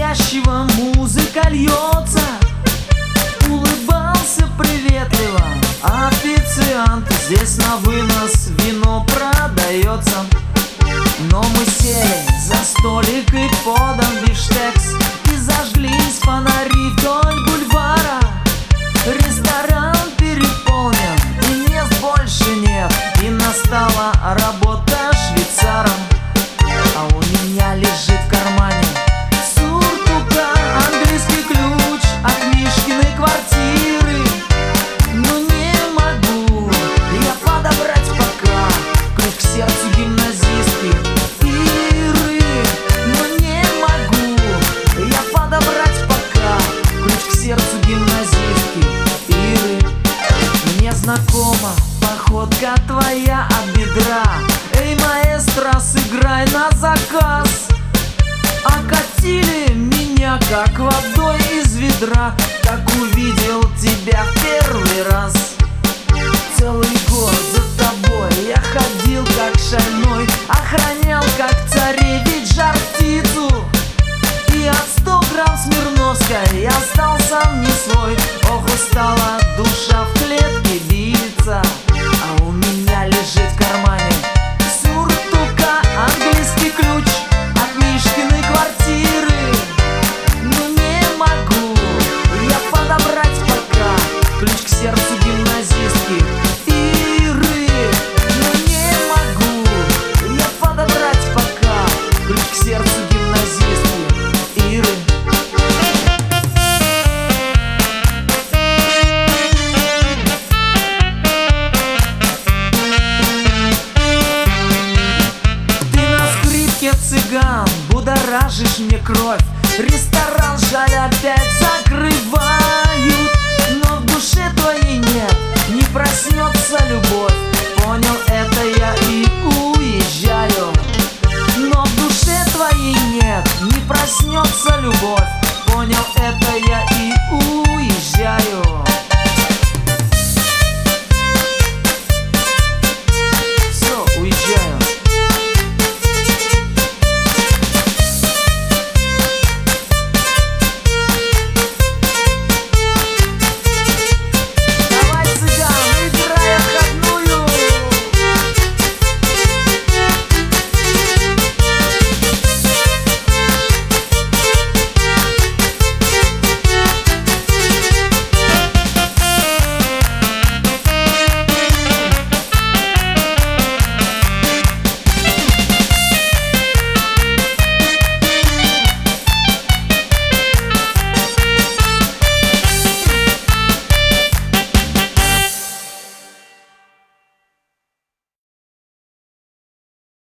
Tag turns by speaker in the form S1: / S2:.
S1: настоящего музыка льется. Улыбался приветливо официант. Здесь на вынос вино продается. Но мы сели за столик и подан бифштекс, и зажглись фонари вдоль бульвара. Ресторан переполнен, и мест больше нет, и настала работа швейцаром. А у меня лежит в кармане сюртука английский ключ от Мишкиной квартиры. Но не могу я подобрать пока ключ к сердцу гимназистки Иры. Но не могу я подобрать пока ключ к сердцу гимназистки Иры. Мне знакома походка твоя от бедра. Эй, маэстро, сыграй на заказ. Окатили меня как водой из ведра, как увидел тебя в первый раз. Целый год за тобой я ходил как шальной, охранял как царевич жар-птицу. И от 100 грамм Смирновской я стал сам не свой. Ох, устала душа в клетке биться. А у меня лежит в кармане сюртука английский ключ от Мишкиной квартиры. Но не могу я подобрать пока ключ к сердцу гимназистки Иры. Но не могу я подобрать пока ключ к сердцу гимназистки Иры. Цыган, будоражишь мне кровь. Ресторан, жаль, опять закрывают. Но в душе твоей нет, не проснется любовь. Понял это я и уезжаю. Но в душе твоей нет, не проснется любовь. Понял это я и уезжаю.